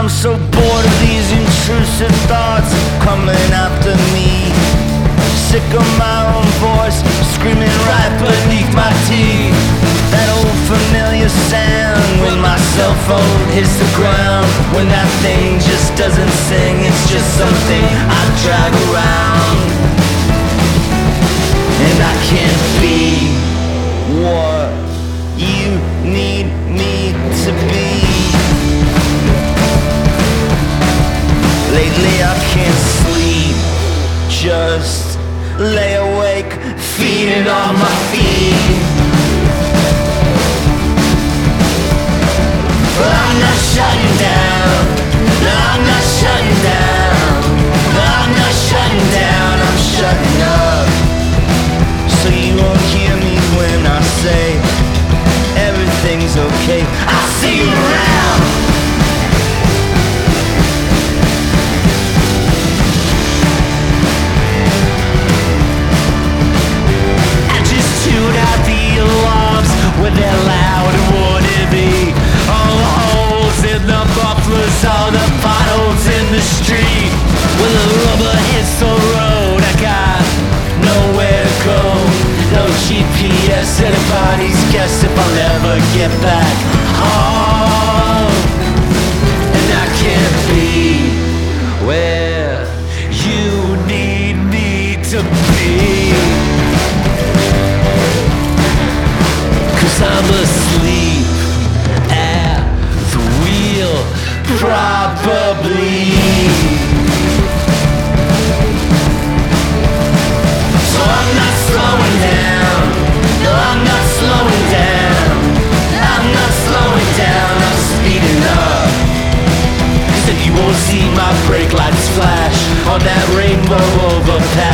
I'm so bored of these intrusive thoughts coming after me. Sick of my own voice screaming right beneath my teeth. That old familiar sound when my cell phone hits the ground. When that thing just doesn't sing, it's just something I drag around. And I can't be what you need me to be. Lately I can't sleep, just lay awake, feeding on my feet. Well, I'm not shutting down, no, I'm not shutting down, no, I'm not shutting down, I'm shutting up. So you won't hear me when I say everything's okay. I'll see you around. When they're loud and wannabe, all the holes in the mufflers, all the potholes in the street. When the rubber hits the road, I got nowhere to go. No GPS, anybody's guess if I'll ever get back home. And I can't be where you need me to be. I'm asleep at the wheel, probably. So I'm not slowing down, no, I'm not slowing down, I'm not slowing down, I'm speeding up. Cause if you won't see my brake lights flash on that rainbow overpass,